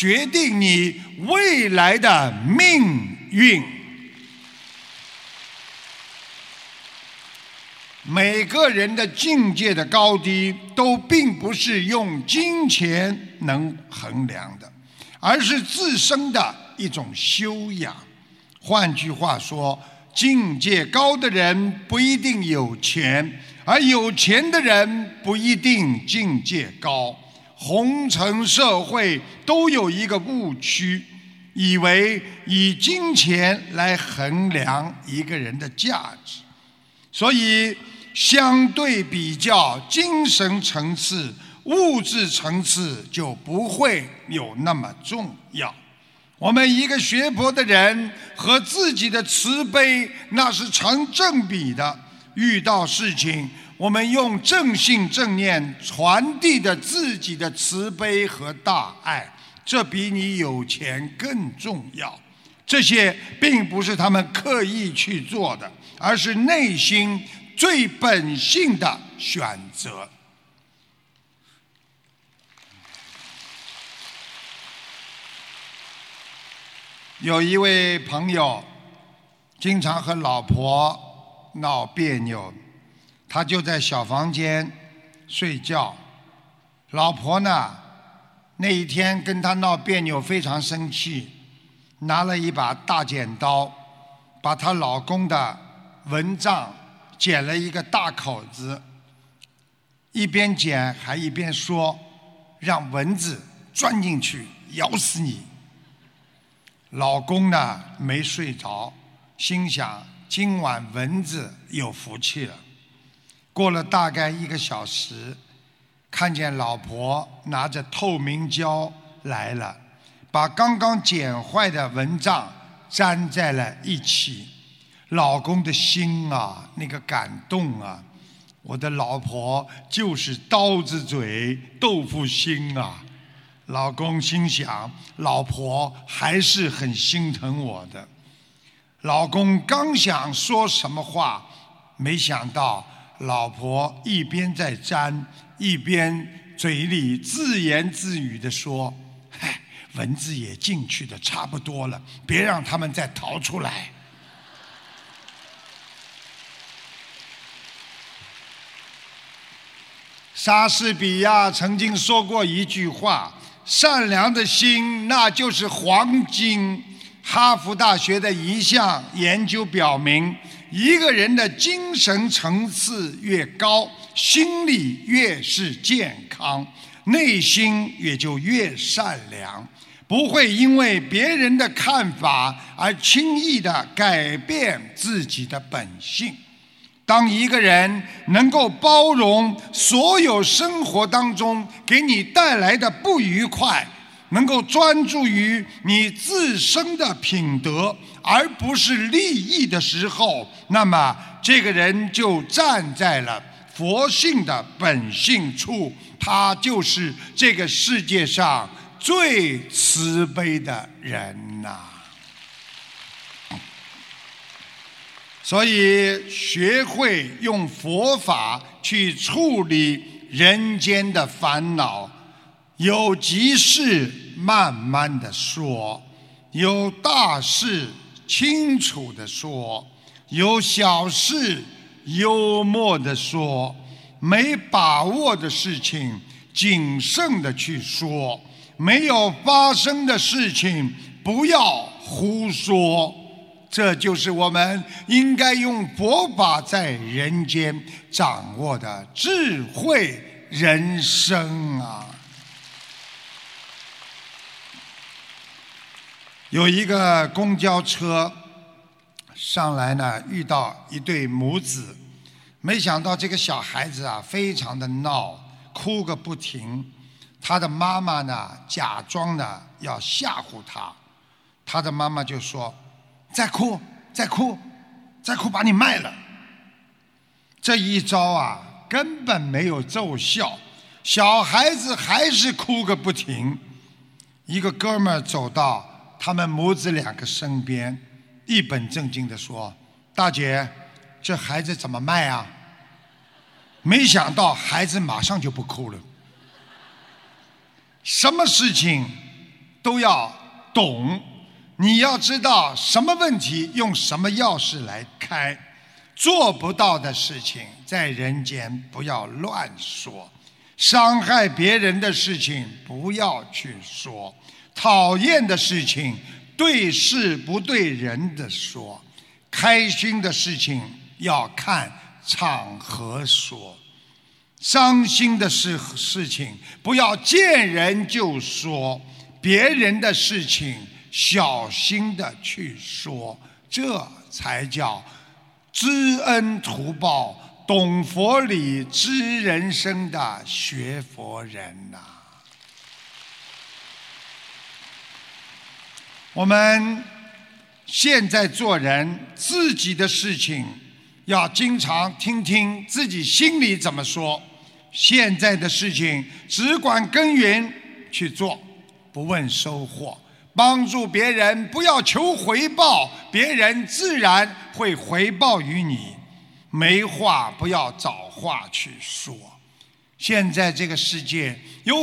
决定你未来的命运。每个人的境界的高低都并不是用金钱能衡量的，而是自身的一种修养。换句话说，境界高的人不一定有钱，而有钱的人不一定境界高。红尘社会都有一个误区，以为以金钱来衡量一个人的价值，所以相对比较，精神层次、物质层次就不会有那么重要。我们一个学佛的人和自己的慈悲那是成正比的，遇到事情我们用正信正念传递的自己的慈悲和大爱，这比你有钱更重要。这些并不是他们刻意去做的，而是内心最本性的选择。有一位朋友经常和老婆闹别扭，他就在小房间睡觉。老婆呢，那一天跟他闹别扭，非常生气，拿了一把大剪刀，把她老公的蚊帐剪了一个大口子，一边剪还一边说：“让蚊子钻进去咬死你。”老公呢没睡着，心想今晚蚊子有福气了。过了大概1个小时，看见老婆拿着透明胶来了，把刚刚剪坏的蚊帐粘在了一起。老公的心啊，那个感动啊，我的老婆就是刀子嘴豆腐心啊。老公心想，老婆还是很心疼我的。老公刚想说什么话，没想到老婆一边在粘，一边嘴里自言自语地说：“嗨，蚊子也进去的差不多了，别让他们再逃出来。”莎士比亚曾经说过一句话：“善良的心，那就是黄金。”哈佛大学的一项研究表明，一个人的精神层次越高，心理越是健康，内心也就越善良，不会因为别人的看法而轻易地改变自己的本性。当一个人能够包容所有生活当中给你带来的不愉快，能够专注于你自身的品德而不是利益的时候，那么这个人就站在了佛性的本性处，他就是这个世界上最慈悲的人呐。所以学会用佛法去处理人间的烦恼，有急事慢慢的说，有大事清楚的说，有小事幽默的说，没把握的事情谨慎的去说，没有发生的事情不要胡说。这就是我们应该用佛法在人间掌握的智慧人生啊！有一个公交车上来呢，遇到一对母子，没想到这个小孩子啊，非常的闹，哭个不停。他的妈妈呢，假装呢要吓唬他，他的妈妈就说：“再哭，再哭，再哭，把你卖了。”这一招啊，根本没有奏效，小孩子还是哭个不停。一个哥们儿走到他们母子2个身边，一本正经地说：“大姐，这孩子怎么卖啊？”没想到孩子马上就不哭了。什么事情都要懂。你要知道什么问题用什么钥匙来开，做不到的事情在人间不要乱说，伤害别人的事情不要去说，讨厌的事情对事不对人的说，开心的事情要看场合说，伤心的事情不要见人就说，别人的事情小心的去说，这才叫知恩图报、懂佛理、知人生的学佛人呐。我们现在做人，自己的事情要经常听听自己心里怎么说。现在的事情只管耕耘去做，不问收获。帮助别人不要求回报，别人自然会回报于你。没话不要找话去说。现在这个世界有